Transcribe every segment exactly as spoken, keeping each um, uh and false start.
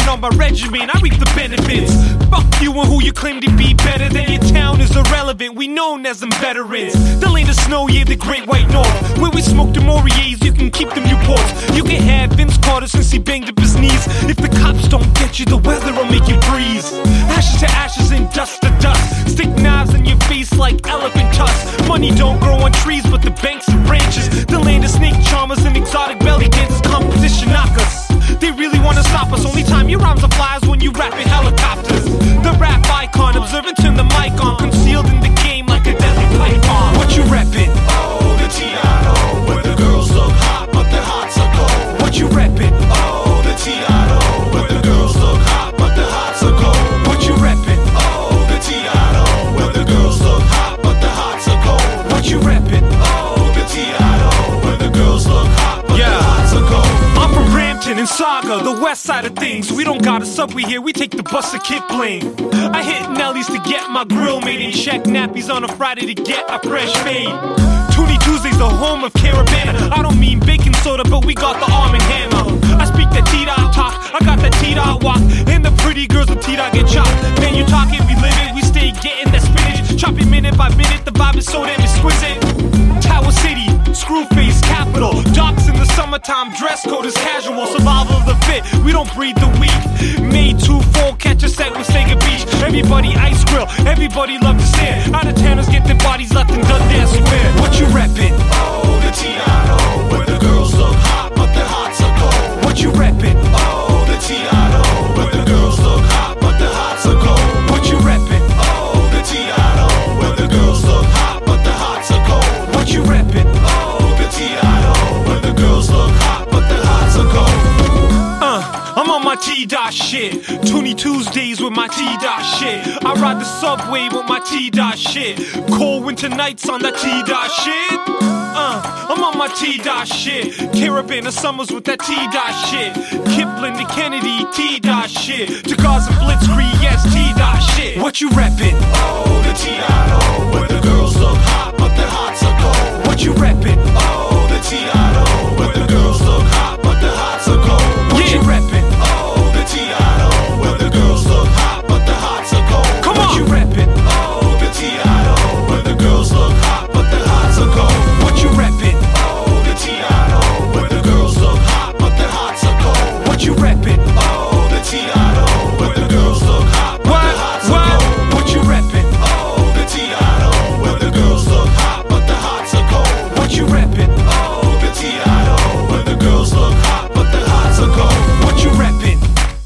and on my regimen, I reap the benefits. Fuck you and who you claim to be better than. Your town is irrelevant, we known as them veterans. The land of snow, yeah, the great white north, where we smoke the Moriers, you can keep them Newports. You can have Vince Carter since he banged up his knees. If the cops don't get you, the weather will make you freeze. Ashes to ashes and dust to dust. Stick knives in your face like elephant tusks. Money don't grow on trees, but the banks are branches. The land of snake charmers and exotic belly dancers. Competition knock us. They really wanna stop us. Only time your rhymes are flies when you rap in helicopters. The rap icon, observant, turn the mic on. Concealed in the game like a deadly python. What you reppin'? Oh, the T I O, where the girls look hot, but their hearts are cold. What you reppin'? Oh, the T I O, where the girls look hot, but their hearts are cold. What you reppin'? Oh, the T I O, where the girls look hot, but their hearts are cold. What you reppin'? Oh, the T I O, where the girls look hot, but Yeah. their hearts are cold. I'm from Brampton and Saga, the west side of things. We don't got a subway here, we take the bus to Kipling. I hit Nelly's to get my grill made and check nappies on a Friday to get a fresh fade. Toonie Tuesday's the home of Caravana. I don't mean baking soda, but we got the arm and hammer. I speak that T-Dot talk, I got that T-Dot walk, and the pretty girls with T-Dot get chopped. Man, you talking, we live it, we stay getting that spinach. Chopping minute by minute, the vibe is so damn exquisite. Tower City, Screwface capital. Docks in the summertime, dress code is casual. Survival of the fit, we don't breed the weak. May two four, catch a set with Sega Beach. Everybody ice grill, everybody love to stare. Out of towners get their bodies left in Dundas Square. What you reppin'? Oh, the T I O, where the girls look hot, but their hearts are cold. What you reppin'? Oh, the T I O, where the girls look hot, but their hearts are cold. What you reppin'? Oh, the T I O, where the girls look hot, but their hearts are cold. What you reppin'? Oh, the T I O, where the girls look hot, but their hearts are cold. Uh, I'm on my T-Dot shit. Toonie Tuesdays with my T-Dot shit. I ride the subway with my T-Dot shit. Cold winter nights on that T-Dot shit. Uh, I'm on my T-Dot shit. Caravana summers with that T-Dot shit. Kipling to Kennedy, T-Dot shit. To Gaza Blitzkrieg, yes, T-Dot shit. What you reppin'? Oh, the T I O, where the girls look hot, but their hearts are cold. What you reppin'? Oh, the T I O, where the girls look hot, but their hearts are cold. What you reppin'? Oh, the T I O, where the girls look hot, but their hearts are cold. Come on! What you reppin'? Oh, the T I O, where the girls look hot, but their hearts are cold. What you reppin'? Oh, the T I O, where the girls look hot, but their hearts are cold. What you reppin'? Oh, the T I O, where the girls look hot, but their hearts are cold. What you reppin'? Oh, the T I O, where the girls look hot, but their hearts are cold. What you reppin'? Oh, the T I O, where the girls look hot, but their hearts are cold. What you reppin'?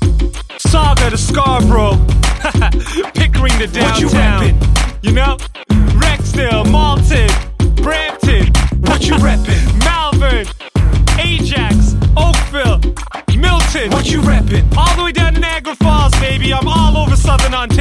Saga to Scarborough, Pickering to downtown. What you reppin'? You know, Rexdale, Malton, Brampton. What you reppin'? Malvern, Ajax, Oakville, Milton. What you reppin'? All the way down to Niagara Falls, baby. I'm all over Southern Ontario.